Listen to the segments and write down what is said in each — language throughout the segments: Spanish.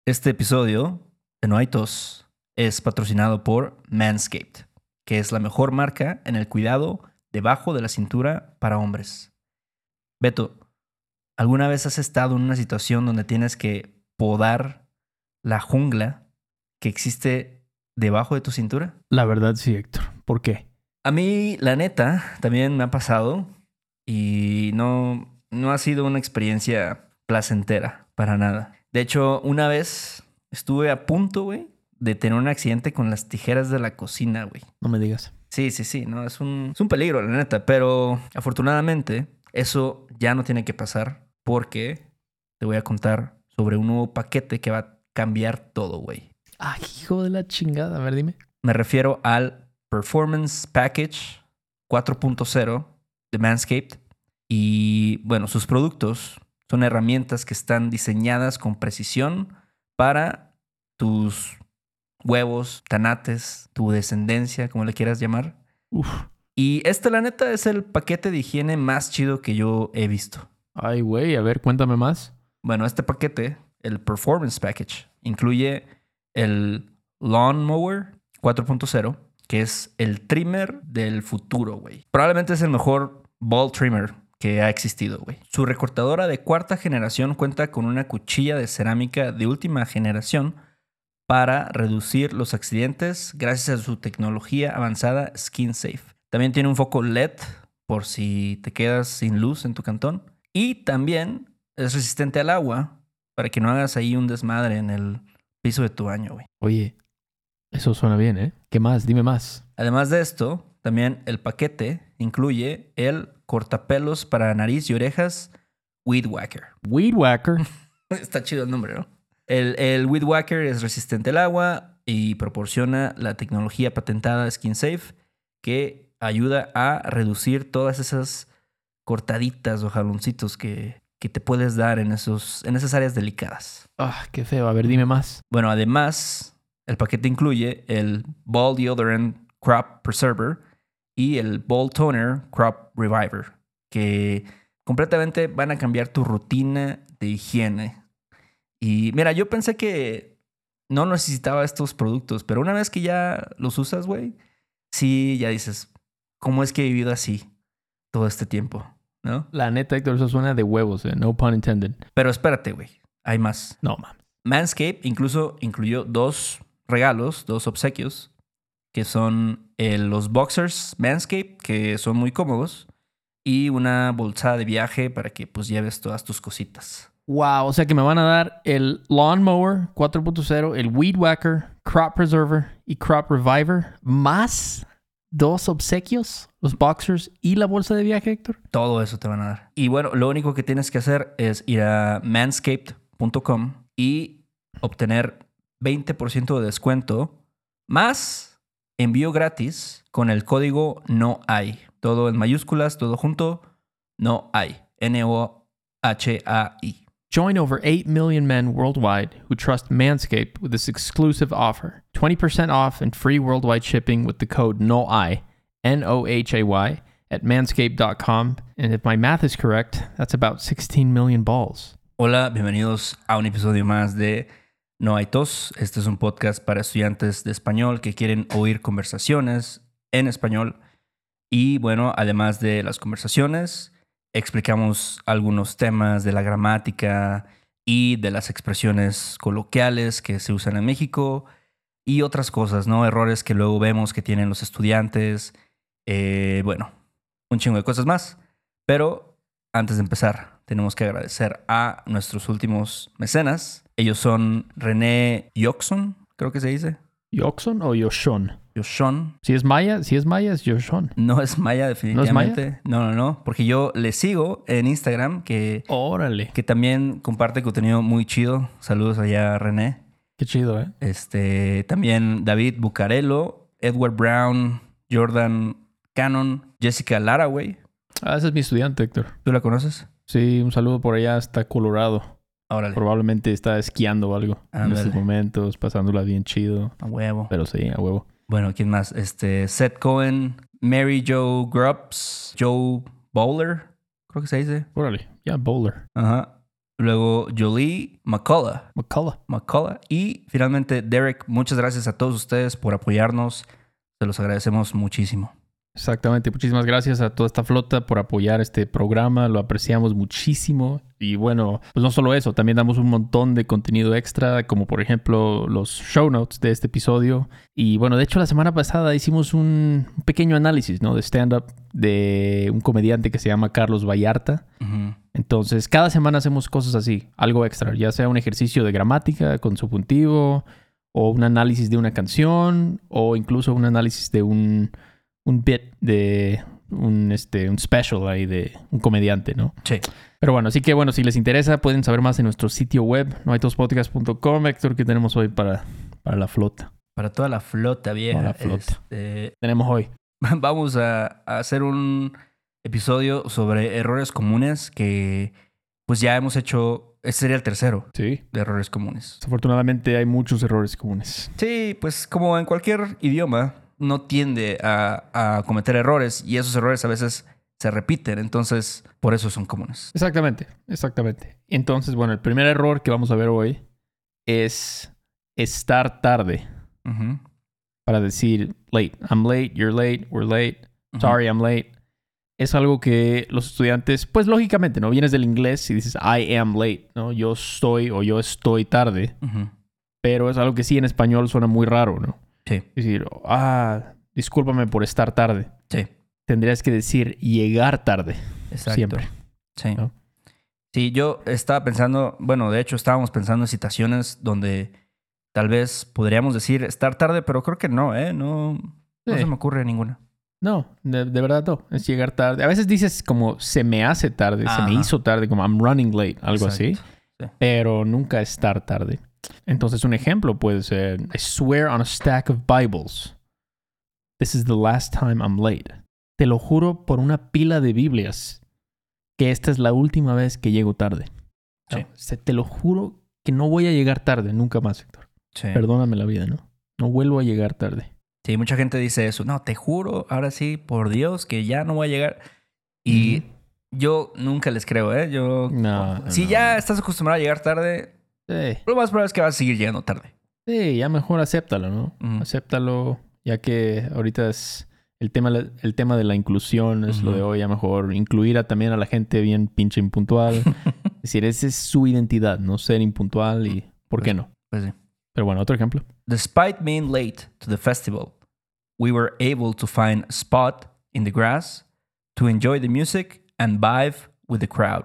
Este episodio de No hay tos es patrocinado por Manscaped, que es la mejor marca en el cuidado debajo de la cintura para hombres. Beto, ¿alguna vez has estado en una situación donde tienes que podar la jungla que existe debajo de tu cintura? La verdad sí, Héctor. ¿Por qué? A mí, la neta, también me ha pasado y no ha sido una experiencia placentera para nada. De hecho, una vez estuve a punto, güey, de tener un accidente con las tijeras de la cocina, güey. No me digas. Sí, no, es un peligro, la neta, pero afortunadamente eso ya no tiene que pasar porque te voy a contar sobre un nuevo paquete que va a cambiar todo, güey. Ay, hijo de la chingada. A ver, dime. Me refiero al Performance Package 4.0 de Manscaped. Y bueno, sus productos son herramientas que están diseñadas con precisión para tus huevos, tanates, tu descendencia, como le quieras llamar. Uf. Y este, la neta, es el paquete de higiene más chido que yo he visto. Ay, güey. A ver, cuéntame más. Bueno, este paquete, el Performance Package, incluye el Lawn Mower 4.0, que es el trimmer del futuro, güey. Probablemente es el mejor ball trimmer que ha existido, güey. Su recortadora de cuarta generación cuenta con una cuchilla de cerámica de última generación para reducir los accidentes gracias a su tecnología avanzada Skin Safe. También tiene un foco LED por si te quedas sin luz en tu cantón. Y también es resistente al agua para que no hagas ahí un desmadre en el piso de tu baño, güey. Oye, eso suena bien, ¿eh? ¿Qué más? Dime más. Además de esto, también el paquete incluye el cortapelos para nariz y orejas Weed Whacker. Weed Whacker. Está chido el nombre, ¿no? El Weed Whacker es resistente al agua y proporciona la tecnología patentada Skin Safe que ayuda a reducir todas esas cortaditas o jaloncitos que te puedes dar en esas áreas delicadas. Ah, qué feo. A ver, dime más. Bueno, además, el paquete incluye el Ball Deodorant Crop Preserver y el Ball Toner Crop Reviver, que completamente van a cambiar tu rutina de higiene. Y mira, yo pensé que no necesitaba estos productos, pero una vez que ya los usas, güey, sí, ya dices, ¿cómo es que he vivido así todo este tiempo? ¿No? La neta, Héctor, eso suena de huevos, ¿eh? No pun intended. Pero espérate, güey, hay más. No, mames. Manscaped incluso incluyó dos regalos, dos obsequios, que son los boxers Manscaped, que son muy cómodos, y una bolsa de viaje para que pues lleves todas tus cositas. Wow, o sea que me van a dar el Lawn Mower 4.0, el Weed Whacker, Crop Preserver y Crop Reviver, más dos obsequios, los boxers y la bolsa de viaje, Héctor. Todo eso te van a dar. Y bueno, lo único que tienes que hacer es ir a manscaped.com y obtener 20% de descuento más envío gratis con el código No Hay. Todo en mayúsculas, todo junto. No Hay. NOHAI. Join over 8 million men worldwide who trust Manscaped with this exclusive offer. 20% off and free worldwide shipping with the code NOHAY, NOHAY, at manscaped.com. And if my math is correct, that's about 16 million balls. Hola, bienvenidos a un episodio más de No hay tos. Este es un podcast para estudiantes de español que quieren oír conversaciones en español. Y bueno, además de las conversaciones, explicamos algunos temas de la gramática y de las expresiones coloquiales que se usan en México y otras cosas, ¿no? Errores que luego vemos que tienen los estudiantes. Bueno, un chingo de cosas más. Pero antes de empezar, tenemos que agradecer a nuestros últimos mecenas. Ellos son René Yoxon, creo que se dice. ¿Yoxon o Yoshon? Yoshon. Si es maya, es Yoshon. No es Maya, definitivamente. ¿No es No. Porque yo le sigo en Instagram, que Órale. también comparte contenido muy chido. Saludos allá a René. Qué chido, ¿eh? También David Bucarello, Edward Brown, Jordan Cannon, Jessica Lara, güey. Ah, ese es mi estudiante, Héctor. ¿Tú la conoces? Sí, un saludo por allá hasta Colorado. Órale. Probablemente está esquiando o algo en Ándale. estos momentos, pasándola bien chido. A huevo. Pero sí, a huevo. Bueno, ¿quién más? Seth Cohen, Mary Jo Grubbs, Joe Bowler, creo que se dice. Órale, ya, bowler. Ajá. Luego Jolie McCullough. Y finalmente Derek. Muchas gracias a todos ustedes por apoyarnos. Se los agradecemos muchísimo. Exactamente. Muchísimas gracias a toda esta flota por apoyar este programa. Lo apreciamos muchísimo. Y bueno, pues no solo eso, también damos un montón de contenido extra, como por ejemplo los show notes de este episodio. Y bueno, de hecho la semana pasada hicimos un pequeño análisis, ¿no? De stand-up de un comediante que se llama Carlos Vallarta. Ujú. Entonces, cada semana hacemos cosas así, algo extra, ya sea un ejercicio de gramática con subjuntivo, o un análisis de una canción, o incluso un análisis de un bit de un special ahí de un comediante, ¿no? Sí. Pero bueno, así que bueno, si les interesa, pueden saber más en nuestro sitio web, noaitospodcast.com. Héctor, ¿qué tenemos hoy para la flota? Para toda la flota vieja. Toda la flota. Tenemos hoy. Vamos a hacer un episodio sobre errores comunes que pues ya hemos hecho. Este sería el tercero Sí. de errores comunes. Desafortunadamente hay muchos errores comunes. Sí, pues como en cualquier idioma, no tiende a cometer errores y esos errores a veces se repiten. Entonces, por eso son comunes. Exactamente. Entonces, bueno, el primer error que vamos a ver hoy es estar tarde. Ujú. Para decir late. I'm late, you're late, we're late, Ujú. sorry, I'm late. Es algo que los estudiantes, pues lógicamente, ¿no? Vienes del inglés y dices I am late, ¿no? Yo soy o yo estoy tarde. Ujú. Pero es algo que sí en español suena muy raro, ¿no? Sí, Es decir, discúlpame por estar tarde. sí, Tendrías que decir llegar tarde. exacto. Siempre. Sí. ¿No? Sí, yo estaba pensando, bueno, de hecho estábamos pensando en situaciones donde tal vez podríamos decir estar tarde, pero creo que no, ¿eh? No Sí. se me ocurre ninguna. No, de verdad no. Es llegar tarde. A veces dices como se me hace tarde, se me Ajá. hizo tarde, como I'm running late, algo así. Exacto. Sí. Pero nunca estar tarde. Entonces un ejemplo puede ser I swear on a stack of Bibles. This is the last time I'm late. Te lo juro por una pila de Biblias que esta es la última vez que llego tarde. Sí. No, te lo juro que no voy a llegar tarde nunca más, Héctor. Sí. Perdóname la vida, ¿no? No vuelvo a llegar tarde. Sí, mucha gente dice eso. No, te juro, ahora sí, por Dios, que ya no voy a llegar. Y yo nunca les creo, ¿eh? Si ya estás acostumbrado a llegar tarde, Sí. lo más probable es que vas a seguir llegando tarde. Sí, ya mejor acéptalo, ¿no? Ujú. Acéptalo, ya que ahorita es el tema de la inclusión, es lo Ujú. de hoy, ya mejor incluir también a la gente bien pinche impuntual. Es decir, esa es su identidad, no ser impuntual y ¿por qué no? Pues sí. Pero bueno, otro ejemplo. Despite being late to the festival, we were able to find a spot in the grass to enjoy the music and vibe with the crowd.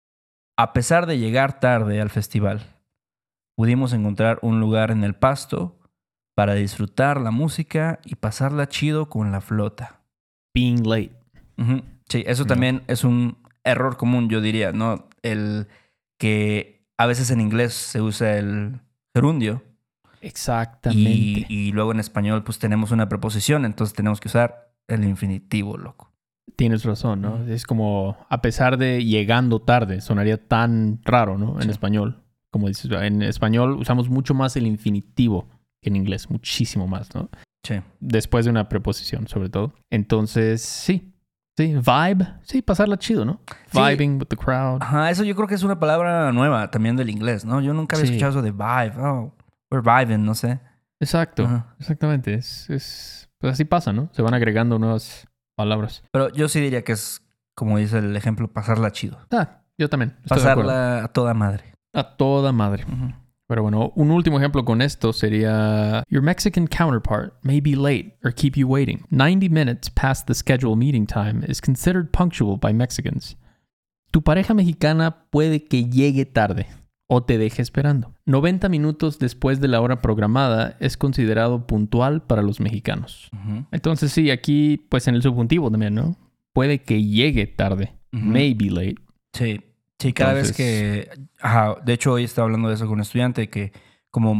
A pesar de llegar tarde al festival, pudimos encontrar un lugar en el pasto para disfrutar la música y pasarla chido con la flota. Being late. Ujú. Sí, eso No. también es un error común, yo diría, ¿no? El que a veces en inglés se usa el gerundio. Exactamente. Y luego en español pues tenemos una preposición, entonces tenemos que usar el infinitivo, loco. Tienes razón, ¿no? Es como, a pesar de llegando tarde, sonaría tan raro, ¿no? En Sí. español. Como dices, en español usamos mucho más el infinitivo que en inglés, muchísimo más, ¿no? Sí. Después de una preposición, sobre todo. Entonces, sí. Sí, vibe. Sí, pasarla chido, ¿no? Sí. Vibing with the crowd. Ajá, eso yo creo que es una palabra nueva también del inglés, ¿no? Yo nunca había Sí. escuchado eso de vibe. Oh, we're vibing, no sé. Exacto. Ajá. Exactamente. Pues así pasa, ¿no? Se van agregando nuevas palabras. Pero yo sí diría que es, como dice el ejemplo, pasarla chido. Yo también. Estoy de acuerdo. Pasarla a toda madre. A toda madre. Ujú. Pero bueno, un último ejemplo con esto sería Your Mexican counterpart may be late or keep you waiting. 90 minutes past the scheduled meeting time is considered punctual by Mexicans. Tu pareja mexicana puede que llegue tarde o te deje esperando. 90 minutos después de la hora programada es considerado puntual para los mexicanos. Ujú. Entonces sí, aquí pues en el subjuntivo también, ¿no? Puede que llegue tarde. Ujú. May be late. Sí. Sí, cada vez que... Ajá, de hecho hoy estaba hablando de eso con un estudiante que como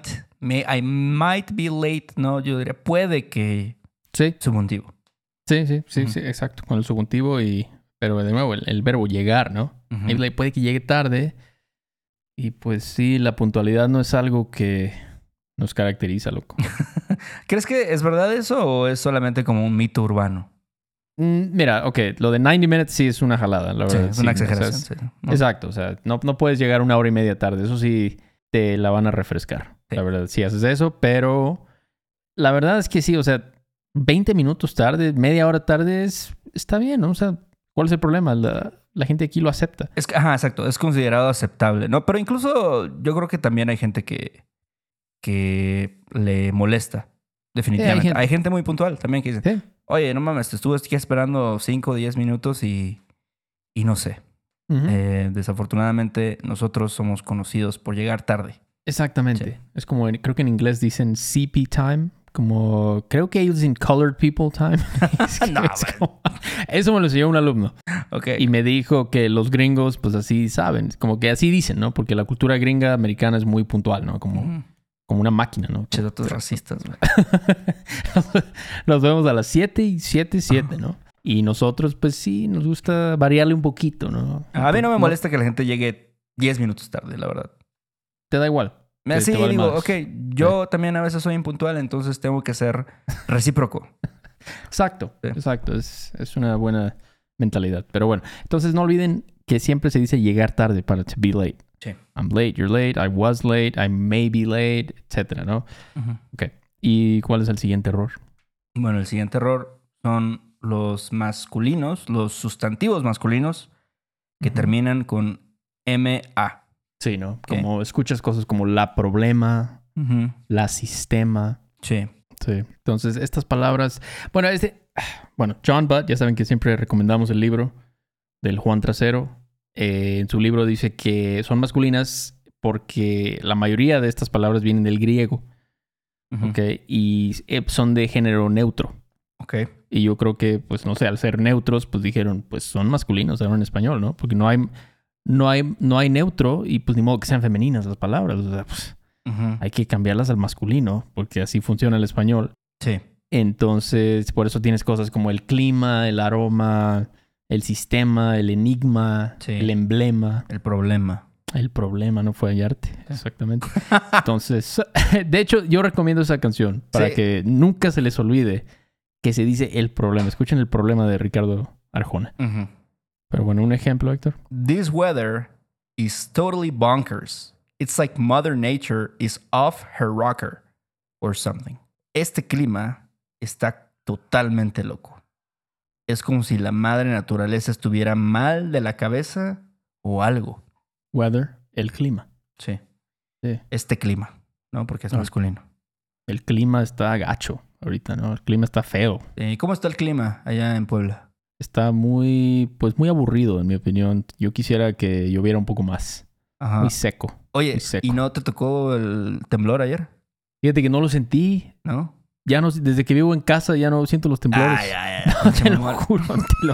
I might be late, ¿no? Yo diría, puede que... Sí, Subjuntivo. sí, Ujú. exacto. Con el subjuntivo pero de nuevo, el verbo llegar, ¿no? Ujú. Maybe late puede que llegue tarde. Y pues sí, la puntualidad no es algo que nos caracteriza, loco. ¿Crees que es verdad eso o es solamente como un mito urbano? Mira, ok, lo de 90 minutes sí es una jalada, la Sí, verdad. es una sí, o sea, exageración. Sí, ¿no? Exacto, o sea, no puedes llegar una hora y media tarde. Eso sí, te la van a refrescar. Sí. La verdad, sí haces eso, pero la verdad es que sí, o sea, 20 minutos tarde, media hora tarde está bien, ¿no? O sea, ¿cuál es el problema? La gente aquí lo acepta. Ajá, exacto. Es considerado aceptable, ¿no? Pero incluso yo creo que también hay gente que le molesta. Sí, hay Definitivamente. gente. Hay gente muy puntual también que dice, Sí. oye, no mames, te estuve aquí esperando 5 o 10 minutos y no sé. Ujú. Desafortunadamente, nosotros somos conocidos por llegar tarde. Exactamente. Sí. Es como, creo que en inglés dicen CP time, como, creo que ellos dicen colored people time. No, Eso me lo enseñó un alumno. Ok. Y me dijo que los gringos, pues así saben, como que así dicen, ¿no? Porque la cultura gringa americana es muy puntual, ¿no? Como, Ujú. como una máquina, ¿no? Che, datos racistas, güey. Nos vemos a las 7 y 7, ¿no? Y nosotros, pues sí, nos gusta variarle un poquito, ¿no? A mí no me molesta que la gente llegue 10 minutos tarde, la verdad. Te da igual. Sí, te vale digo, madres. ok, yo también a veces soy impuntual, entonces tengo que ser recíproco. Exacto, Sí. exacto. Es una buena mentalidad. Pero bueno, entonces no olviden que siempre se dice llegar tarde para to be late. Sí. I'm late, you're late, I was late, I may be late, etcétera, ¿no? Ujú. Ok. ¿Y cuál es el siguiente error? Bueno, el siguiente error son los masculinos, los sustantivos masculinos que Ujú. terminan con MA. Sí, ¿no? Ok. Como escuchas cosas como la problema, Ujú. la sistema. Sí. Sí. Entonces, estas palabras. Bueno, bueno, John Butt, ya saben que siempre recomendamos el libro del Juan Trasero. En su libro dice que son masculinas porque la mayoría de estas palabras vienen del griego, Ujú. ¿ok? Y son de género neutro. Ok. Y yo creo que, pues, no sé, al ser neutros, pues dijeron, pues son masculinos ahora en español, ¿no? Porque no hay neutro y pues ni modo que sean femeninas las palabras. O sea, pues Ujú. hay que cambiarlas al masculino porque así funciona el español. Sí. Entonces, por eso tienes cosas como el clima, el aroma, el sistema, el enigma, Sí. el emblema, El problema. el problema, no fue hallarte. Exactamente. Entonces, de hecho, yo recomiendo esa canción para Sí. que nunca se les olvide que se dice el problema. Escuchen el problema de Ricardo Arjona. Ujú. Pero bueno, un ejemplo, Héctor. This weather is totally bonkers. It's like Mother Nature is off her rocker or something. Este clima está totalmente loco. Es como si la madre naturaleza estuviera mal de la cabeza o algo. Weather, el clima. Sí. Sí. Este clima, ¿no? Porque es Ah. masculino. El clima está gacho ahorita, ¿no? El clima está feo. ¿Cómo está el clima allá en Puebla? Está pues muy aburrido, en mi opinión. Yo quisiera que lloviera un poco más. Ajá. Muy seco. Oye, muy seco. ¿y no te tocó el temblor ayer? Fíjate que no lo sentí. ¿No? Ya no, desde que vivo en casa ya no siento los temblores. Ay, ay, No, ay. te lo juro,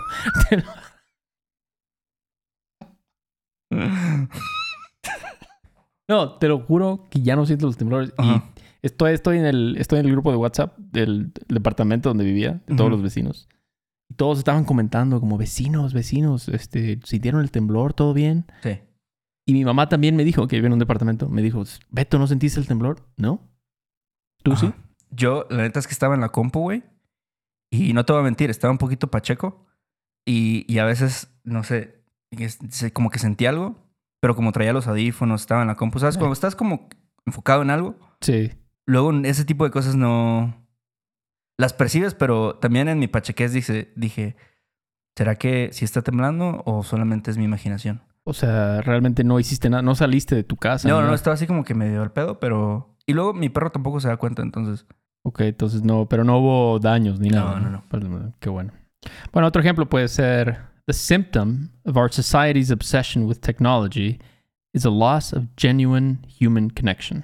No, te lo juro que ya no siento los temblores. Ajá. Y estoy en el grupo de WhatsApp del departamento donde vivía, de todos Ujú. los vecinos. Y todos estaban comentando como vecinos, ¿sintieron el temblor? ¿Todo bien? Sí. Y mi mamá también me dijo que vivía en un departamento. Me dijo, Beto, ¿no sentiste el temblor? ¿No? ¿Tú Ajá. sí? Yo, la neta es que estaba en la compu, güey. Y no te voy a mentir, estaba un poquito pacheco. Y a veces, no sé, como que sentí algo. Pero como traía los audífonos, estaba en la compu. ¿Sabes? Cuando estás como enfocado en algo, Sí. luego ese tipo de cosas no... Las percibes, pero también en mi pachequez dije, ¿será que sí está temblando o solamente es mi imaginación? O sea, realmente no hiciste nada, no saliste de tu casa. No, ni nada. estaba así como que medio al pedo, pero... Y luego mi perro tampoco se da cuenta, entonces... Ok, entonces no, pero no hubo daños ni No, nada. no. Pero, qué bueno. Bueno, otro ejemplo puede ser: the symptom of our society's obsession with technology is a loss of genuine human connection.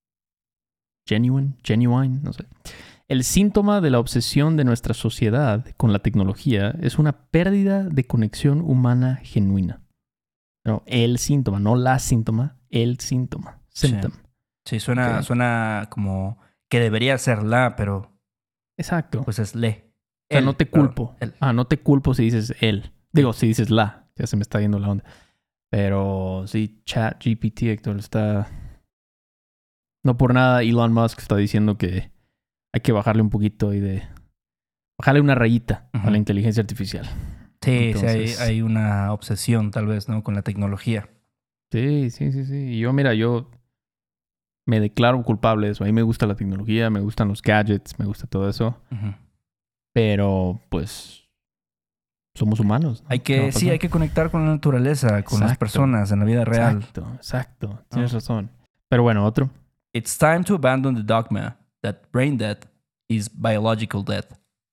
Genuine, no sé. El síntoma de la obsesión de nuestra sociedad con la tecnología es una pérdida de conexión humana genuina. No, el síntoma, no la síntoma, el síntoma. Symptom. Sí, suena, Ok. suena como que debería ser la, pero Exacto. pues es le. O sea, Él, no te perdón, culpo. él. No te culpo si dices él. Digo, si dices la. Ya se me está yendo la onda. Pero sí, ChatGPT, Héctor, está... No por nada Elon Musk está diciendo que hay que bajarle un poquito y de Bájale una rayita a Ujú. la inteligencia artificial. Sí, Entonces- sí, hay una obsesión tal vez, ¿no? Con la tecnología. Sí. Y yo me declaro culpable de eso. A mí me gusta la tecnología, me gustan los gadgets, me gusta todo eso. Ujú. Pero, pues, somos humanos, ¿no? Hay ¿Qué va a que, sí, pasar? hay que conectar con la naturaleza, con las Exacto. personas en la vida real. Exacto. Tienes razón. Pero bueno, otro. It's time to abandon the dogma that brain death is biological death.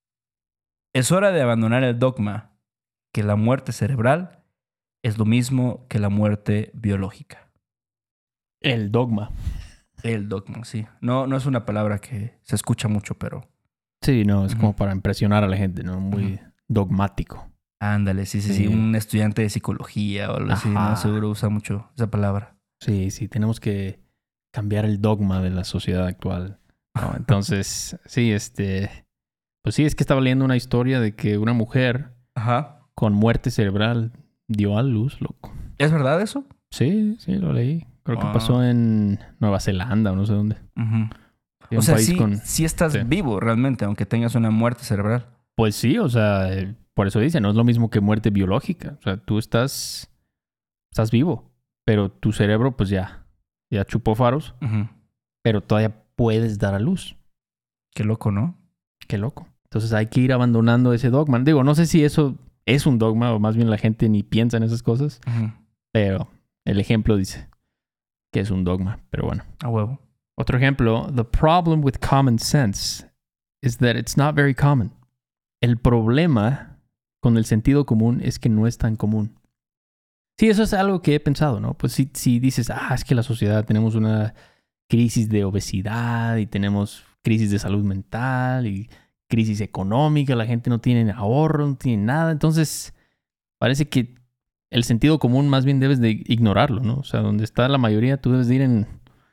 Es hora de abandonar el dogma que la muerte cerebral es lo mismo que la muerte biológica. El dogma. El dogma, sí. No, no es una palabra que se escucha mucho, pero Sí, no, es Ujú. como para impresionar a la gente, ¿no? Muy Ujú. dogmático. ándale, sí. Sí. Un estudiante de psicología o algo así, ¿no? Ajá. Seguro usa mucho esa palabra. Sí, tenemos que cambiar el dogma de la sociedad actual, ¿no? Entonces, sí, pues sí, es que estaba leyendo una historia de que una mujer Ajá. con muerte cerebral dio a luz, loco. ¿Es verdad eso? Sí, lo leí. Creo que Wow. pasó en Nueva Zelanda o no sé dónde. Ujú. Sí, O un sea, país sí estás sí. vivo realmente, aunque tengas una muerte cerebral. Pues sí, o sea, por eso dice, no es lo mismo que muerte biológica. O sea, tú estás vivo, pero tu cerebro pues ya chupó faros, Ujú. pero todavía puedes dar a luz. Qué loco, ¿no? Qué loco. Entonces hay que ir abandonando ese dogma. Digo, no sé si eso es un dogma o más bien la gente ni piensa en esas cosas, Ujú. pero el ejemplo dice que es un dogma. Pero bueno. A huevo. Otro ejemplo, the problem with common sense is that it's not very common. El problema con el sentido común es que no es tan común. Sí, eso es algo que he pensado, ¿no? Pues si dices, es que la sociedad tenemos una crisis de obesidad y tenemos crisis de salud mental y crisis económica, la gente no tiene ahorro, no tiene nada, entonces parece que el sentido común más bien debes de ignorarlo, ¿no? O sea, donde está la mayoría tú debes de ir en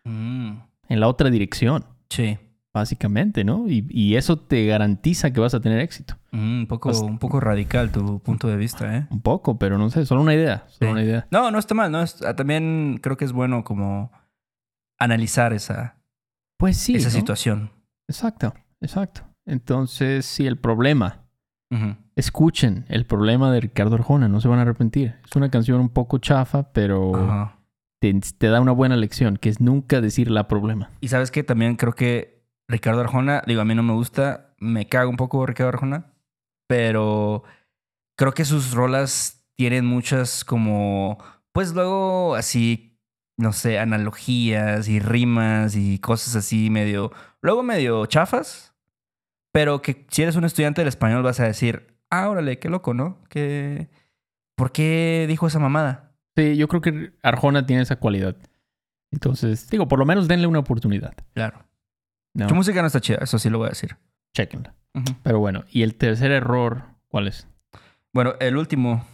la otra dirección, Sí. básicamente, ¿no? Y eso te garantiza que vas a tener éxito. Un poco radical tu punto de vista, ¿eh? Un poco, pero no sé, solo una idea. Sí. Una idea. No, no está mal, ¿no? También creo que es bueno como analizar esa Pues sí, ¿no? situación. Exacto. Entonces, sí, el problema. Ujú. Escuchen el problema de Ricardo Arjona, no se van a arrepentir. Es una canción un poco chafa, pero Ajá. te da una buena lección, que es nunca decir la problema. Y sabes que también creo que Ricardo Arjona, digo, a mí no me gusta, me caga un poco Ricardo Arjona, pero creo que sus rolas tienen muchas como, pues luego así, no sé, analogías y rimas y cosas así luego medio chafas, pero que si eres un estudiante del español vas a decir, órale, qué loco, ¿no? ¿Por qué dijo esa mamada? Sí, yo creo que Arjona tiene esa cualidad. Entonces, digo, por lo menos denle una oportunidad. Claro. ¿No? Su música no está chida, eso sí lo voy a decir. Chéquenla. Ujú. Pero bueno, y el tercer error, ¿cuál es? Bueno, el último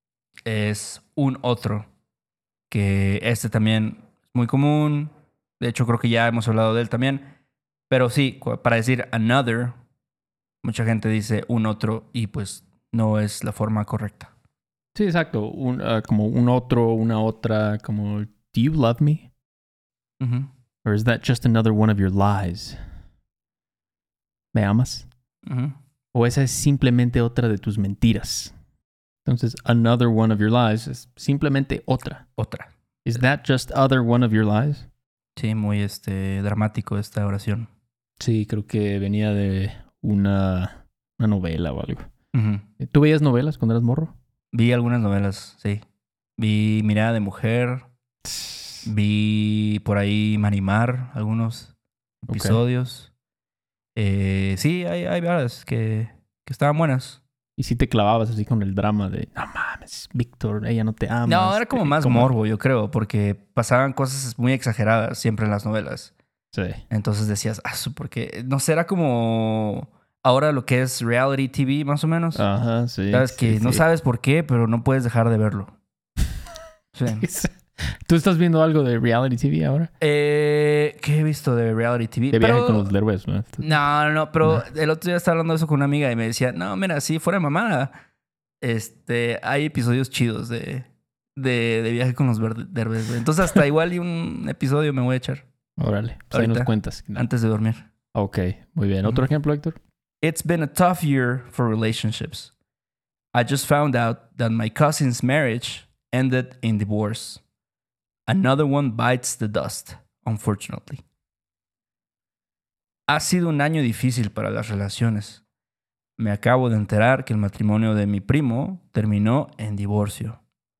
es un otro, que este también es muy común. De hecho, creo que ya hemos hablado de él también. Pero sí, para decir another, mucha gente dice un otro y pues no es la forma correcta. Sí, exacto. Como un otro, una otra, como, ¿do you love me? Ujú. Or is that just another one of your lies? ¿Me amas? Ujú. O esa es simplemente otra de tus mentiras. Entonces, another one of your lies es simplemente otra. Otra. Is that just other one of your lies? Sí, muy dramático esta oración. Sí, creo que venía de una novela o algo. Ujú. ¿Tú veías novelas cuando eras morro? Vi algunas novelas, sí. Vi Mirada de Mujer. Vi por ahí Marimar, algunos episodios. Sí, hay varias que estaban buenas. Y si te clavabas así con el drama de, no mames, Víctor, ella no te ama. No, era como más morbo, yo creo, porque pasaban cosas muy exageradas siempre en las novelas. Sí. Entonces decías, porque no sé, era como ahora lo que es reality TV, más o menos. Ajá, sí. Sabes que no sabes por qué, pero no puedes dejar de verlo. Sí. ¿Tú estás viendo algo de reality TV ahora? ¿Qué he visto de reality TV? De viaje con los Derbez, ¿no? No, pero el otro día estaba hablando de eso con una amiga y me decía, no, mira, sí, fuera de mamada. Hay episodios chidos de viaje con los Derbez, güey. Entonces hasta igual y un episodio me voy a echar. Órale, pues ahí nos cuentas. Antes de dormir. Ok, muy bien. ¿Otro ejemplo, Héctor? It's been a tough year for relationships. I just found out that my cousin's marriage ended in divorce. Another one bites the dust, unfortunately. Ha sido un año difícil para las relaciones. Me acabo de enterar que el matrimonio de mi primo terminó en divorcio.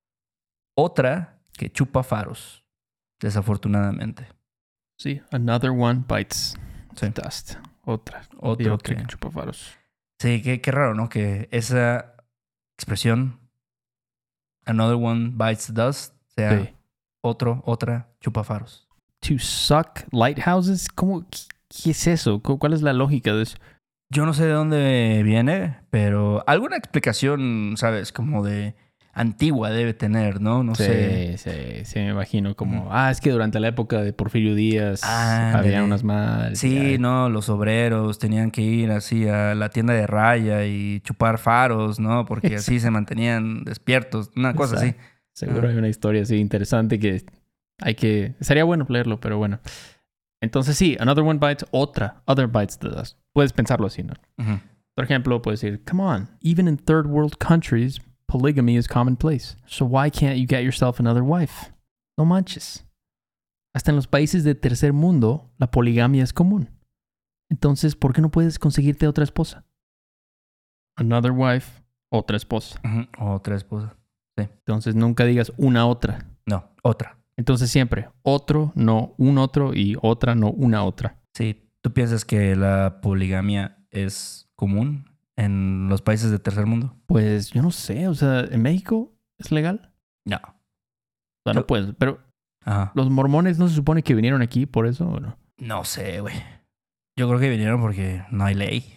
Otra que chupa faros, desafortunadamente. Sí, another one bites Sí. the dust. Otra. Y Otro otra que... que chupa faros. Sí, qué raro, ¿no? Que esa expresión, another one bites the dust, sea Sí. otra chupa faros. To suck lighthouses, ¿cómo? ¿Qué es eso? ¿Cuál es la lógica de eso? Yo no sé de dónde viene, pero alguna explicación, ¿sabes? Como de antigua debe tener, ¿no? No sé. Sí, me imagino como, es que durante la época de Porfirio Díaz había unas madres. Sí, no, los obreros tenían que ir así a la tienda de raya y chupar faros, ¿no? Porque así se mantenían despiertos, una cosa así. Seguro hay una historia así interesante que sería bueno leerlo, pero bueno. Entonces sí, another one bites, other bites the dust. Puedes pensarlo así, ¿no? Uh-huh. Por ejemplo, puedes decir, come on, even in third world countries, polygamy is commonplace. So why can't you get yourself another wife? No manches. Hasta en los países de tercer mundo, la poligamia es común. Entonces, ¿por qué no puedes conseguirte otra esposa? Another wife, otra esposa. Uh-huh. Otra esposa. Sí. Entonces, nunca digas una otra. No, otra. Entonces, siempre otro, no un otro y otra, no una otra. Sí, ¿tú piensas que la poligamia es común en los países de tercer mundo? Pues yo no sé, o sea, ¿en México es legal? No. O sea, no puedes, pero Ajá. ¿los mormones no se supone que vinieron aquí por eso o no? No sé, güey. Yo creo que vinieron porque no hay ley.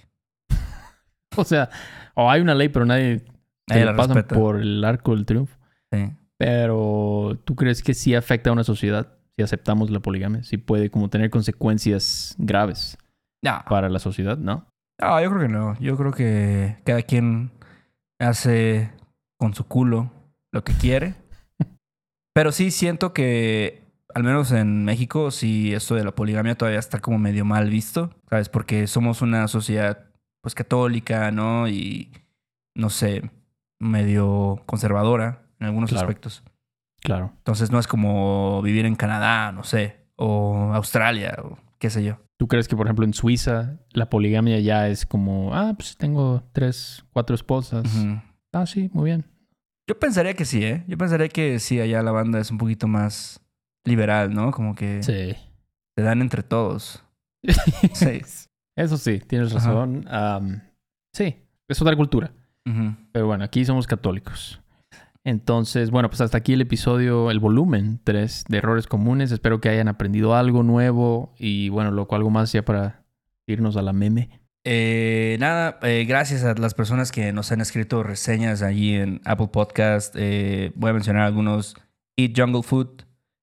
O sea, hay una ley, pero nadie Nadie la la pasan respeta. por el arco del triunfo. Sí. Pero, ¿tú crees que sí afecta a una sociedad si aceptamos la poligamia? Sí puede como tener consecuencias graves No. para la sociedad, ¿no? No, yo creo que no. Yo creo que cada quien hace con su culo lo que quiere. Pero sí siento que, al menos en México, sí esto de la poligamia todavía está como medio mal visto, ¿sabes? Porque somos una sociedad, pues, católica, ¿no? Y, no sé, medio conservadora en algunos aspectos. Claro. Entonces no es como vivir en Canadá, no sé, o Australia, o qué sé yo. ¿Tú crees que, por ejemplo, en Suiza la poligamia ya es como, pues tengo 3, 4 esposas? Uh-huh. Sí, muy bien. Yo pensaría que sí, ¿eh? Yo pensaría que sí, allá la banda es un poquito más liberal, ¿no? Como que Sí. se dan entre todos. Sí. Eso sí, tienes razón. Sí, es otra cultura. Uh-huh. Pero bueno, aquí somos católicos. Entonces, bueno, pues hasta aquí el episodio, el volumen 3 de Errores Comunes. Espero que hayan aprendido algo nuevo y bueno, loco, algo más ya para irnos a la meme. Gracias a las personas que nos han escrito reseñas allí en Apple Podcast. Voy a mencionar algunos. Eat Jungle Food,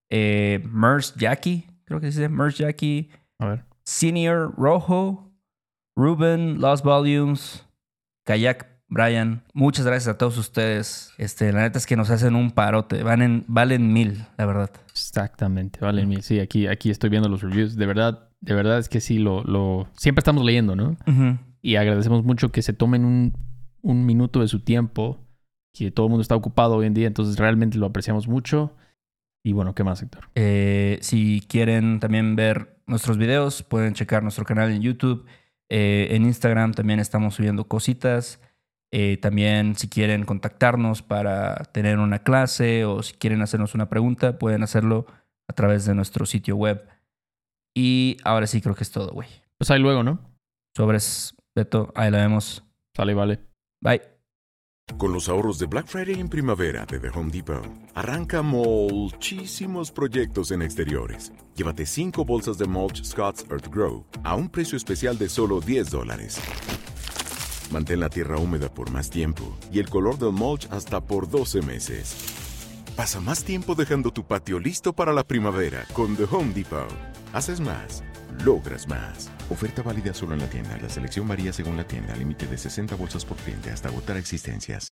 Merce Jackie, creo que se dice Merce Jackie, A ver. Senior Rojo, Ruben, Lost Volumes, Kayak Brian. Muchas gracias a todos ustedes. La neta es que nos hacen un parote. Valen 1000, la verdad. Exactamente, vale. Sí, aquí estoy viendo los reviews. De verdad es que sí, siempre estamos leyendo, ¿no? Uh-huh. Y agradecemos mucho que se tomen un minuto de su tiempo, que todo el mundo está ocupado hoy en día, entonces realmente lo apreciamos mucho. Y bueno, ¿qué más, Héctor? Si quieren también ver nuestros videos, pueden checar nuestro canal en YouTube. En Instagram también estamos subiendo cositas. También si quieren contactarnos para tener una clase o si quieren hacernos una pregunta, pueden hacerlo a través de nuestro sitio web. Y ahora sí creo que es todo, güey. Pues ahí luego, ¿no? Sobres, Beto, ahí la vemos. Sale, vale. Bye. Con los ahorros de Black Friday en primavera de The Home Depot, arranca muchísimos proyectos en exteriores. Llévate 5 bolsas de mulch Scott's Earth Grow a un precio especial de solo $10. Mantén la tierra húmeda por más tiempo y el color del mulch hasta por 12 meses. Pasa más tiempo dejando tu patio listo para la primavera con The Home Depot. Haces más, logras más. Oferta válida solo en la tienda. La selección varía según la tienda. Límite de 60 bolsas por cliente hasta agotar existencias.